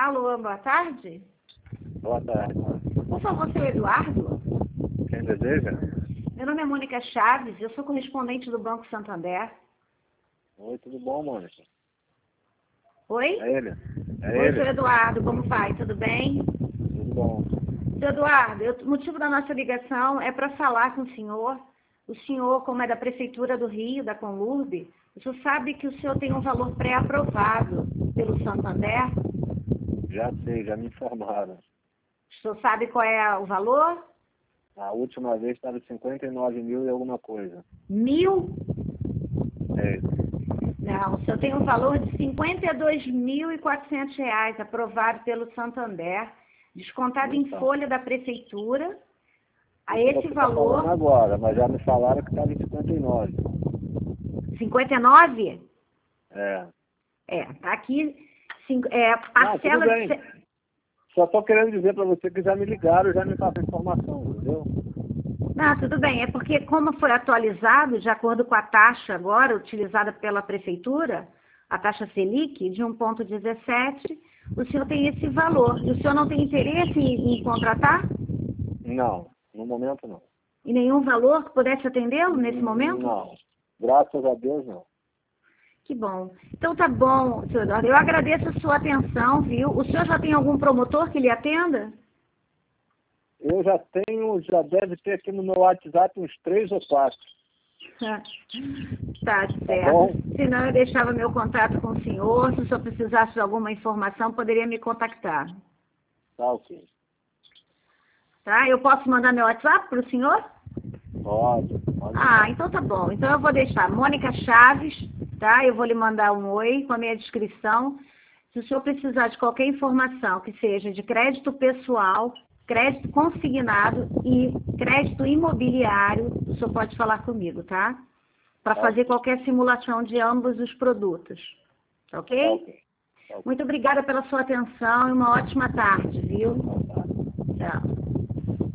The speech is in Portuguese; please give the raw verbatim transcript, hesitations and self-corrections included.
Alô, boa tarde. Boa tarde. Por favor, seu Eduardo. Quem deseja? Meu nome é Mônica Chaves, eu sou correspondente do Banco Santander. Oi, tudo bom, Mônica? Oi? É ele? É Oi, ele? seu Eduardo, como vai? Tudo bem? Tudo bom. Seu Eduardo, eu- o motivo da nossa ligação é para falar com o senhor. O senhor, como é da Prefeitura do Rio, da Conlurb, o senhor sabe que o senhor tem um valor pré-aprovado pelo Santander? Já sei, já me informaram. O senhor sabe qual é o valor? A última vez estava cinquenta e nove mil e alguma coisa. Mil? É isso. Não, o senhor tem um valor de cinquenta e dois mil e quatrocentos reais aprovado pelo Santander, descontado em Então, folha da Prefeitura. A isso esse você está falando valor, agora, mas já me falaram que estava em cinquenta e nove. cinquenta e nove? É. É, tá aqui, cinco- é, Não, parcela tudo de... bem. se- Só estou querendo dizer para você que já me ligaram, já me passaram informação, entendeu? Não, tudo bem, é porque como foi atualizado, de acordo com a taxa agora, utilizada pela Prefeitura, a taxa Selic, de um vírgula dezessete, o senhor tem esse valor. E o senhor não tem interesse em, em contratar? Não, no momento não. E nenhum valor que pudesse atendê-lo nesse momento? Não. Graças a Deus, não. Que bom. Então tá bom, senhor Eduardo. Eu agradeço a sua atenção, viu? O senhor já tem algum promotor que lhe atenda? Eu já tenho, já deve ter aqui no meu WhatsApp uns três ou quatro. Tá certo. bom? Senão eu deixava meu contato com o senhor. Se o senhor precisasse de alguma informação, poderia me contactar. Tá ok. Tá? Eu posso mandar meu WhatsApp para o senhor? Pode, pode. Ah, então tá bom. Então eu vou deixar Mônica Chaves, tá? Eu vou lhe mandar um oi com a minha descrição. Se o senhor precisar de qualquer informação que seja de crédito pessoal, crédito consignado e crédito imobiliário, o senhor pode falar comigo, tá? Para Tá fazer ok. qualquer simulação de ambos os produtos. Tá ok? Tá ok. Tá ok. Muito obrigada pela sua atenção e uma ótima tarde, viu?